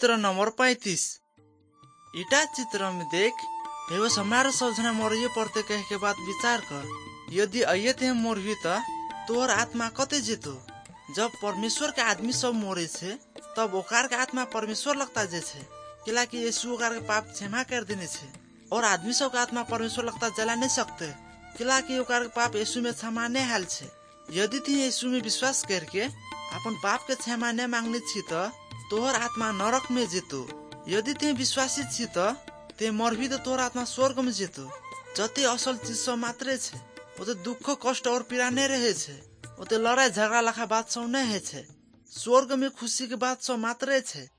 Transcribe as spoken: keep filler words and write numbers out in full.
चित्र नंबर पैंतीस। इटा चित्र में देख एगो हमारे सब जना मरिए पड़ते कह के बात विचार कर। यदि अयते मोर भी त तोहर आत्मा कते जेतो। जब परमेश्वर के आदमी सब मोरे छे तब ओकार के आत्मा परमेश्वर लगता जे छे, किलाकि यीशु ओकार के पाप क्षमा कर देने छे। और आदमी सब का आत्मा परमेश्वर लगता जला नहीं सकते, किलाकि ओकार के पाप यीशु में क्षमा नहीं हाल छे। यदि ती यीशु में विश्वास करके अपन पाप के क्षमा नहीं मांगने छी त तोहर आत्मा नरक में जेतो। यदि ते विश्वासी छी त ते मर भी तो तोहर आत्मा स्वर्ग में जेतो। जते असल चीज सब मात्रे छे, ओते दुख कष्ट और पीड़ा नहीं रहे छे, ओते लड़ाई झगड़ा लखा बात सब नहीं है छे। स्वर्ग में खुशी के बात सब मात्रे छे।